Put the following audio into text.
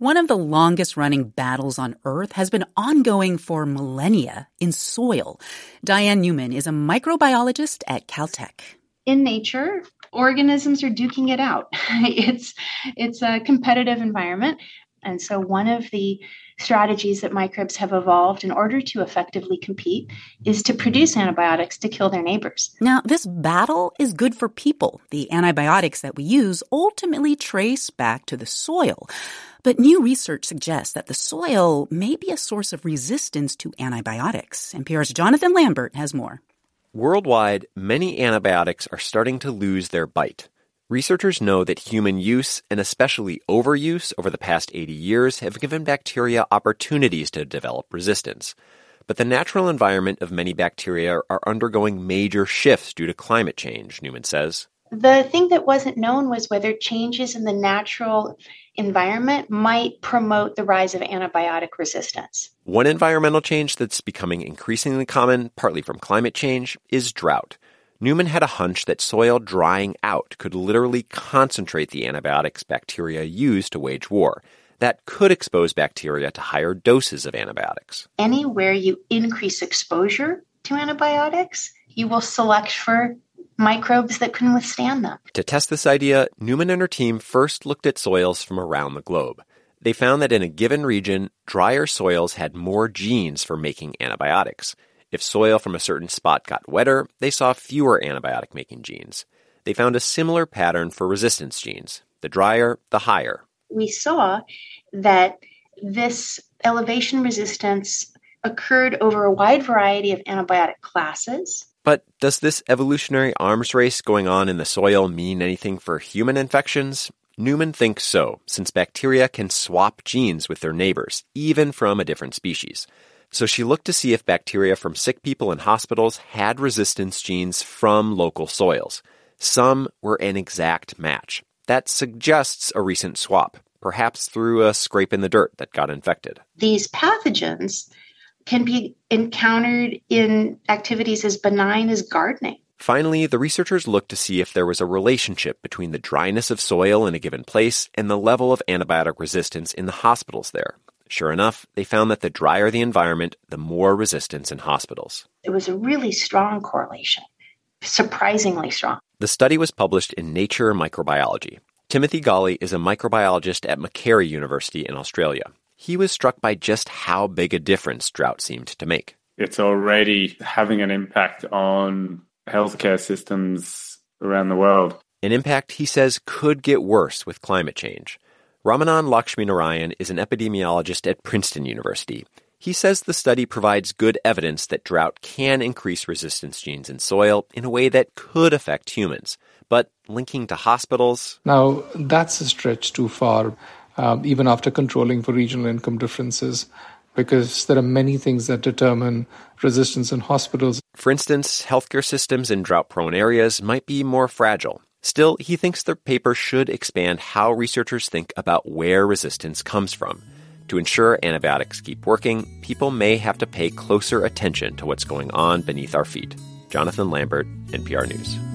One of the longest-running battles on Earth has been ongoing for millennia in soil. Diane Newman is a microbiologist at Caltech. In nature, organisms are duking it out. It's a competitive environment. And so one of the strategies that microbes have evolved in order to effectively compete is to produce antibiotics to kill their neighbors. Now, this battle is good for people. The antibiotics that we use ultimately trace back to the soil. But new research suggests that the soil may be a source of resistance to antibiotics. NPR's Jonathan Lambert has more. Worldwide, many antibiotics are starting to lose their bite. Researchers know that human use, and especially overuse, over the past 80 years have given bacteria opportunities to develop resistance. But the natural environment of many bacteria are undergoing major shifts due to climate change, Newman says. The thing that wasn't known was whether changes in the natural environment might promote the rise of antibiotic resistance. One environmental change that's becoming increasingly common, partly from climate change, is drought. Newman had a hunch that soil drying out could literally concentrate the antibiotics bacteria use to wage war. That could expose bacteria to higher doses of antibiotics. Anywhere you increase exposure to antibiotics, you will select for microbes that can withstand them. To test this idea, Newman and her team first looked at soils from around the globe. They found that in a given region, drier soils had more genes for making antibiotics. If soil from a certain spot got wetter, they saw fewer antibiotic-making genes. They found a similar pattern for resistance genes. The drier, the higher. We saw that this elevation resistance occurred over a wide variety of antibiotic classes. But does this evolutionary arms race going on in the soil mean anything for human infections? Newman thinks so, since bacteria can swap genes with their neighbors, even from a different species. So she looked to see if bacteria from sick people in hospitals had resistance genes from local soils. Some were an exact match. That suggests a recent swap, perhaps through a scrape in the dirt that got infected. These pathogens can be encountered in activities as benign as gardening. Finally, the researchers looked to see if there was a relationship between the dryness of soil in a given place and the level of antibiotic resistance in the hospitals there. Sure enough, they found that the drier the environment, the more resistance in hospitals. It was a really strong correlation, surprisingly strong. The study was published in Nature Microbiology. Timothy Gawley is a microbiologist at Macquarie University in Australia. He was struck by just how big a difference drought seemed to make. It's already having an impact on healthcare systems around the world. An impact, he says, could get worse with climate change. Ramanan Lakshminarayan is an epidemiologist at Princeton University. He says the study provides good evidence that drought can increase resistance genes in soil in a way that could affect humans. But linking to hospitals? Now, that's a stretch too far, even after controlling for regional income differences, because there are many things that determine resistance in hospitals. For instance, healthcare systems in drought-prone areas might be more fragile. Still, he thinks the paper should expand how researchers think about where resistance comes from. To ensure antibiotics keep working, people may have to pay closer attention to what's going on beneath our feet. Jonathan Lambert, NPR News.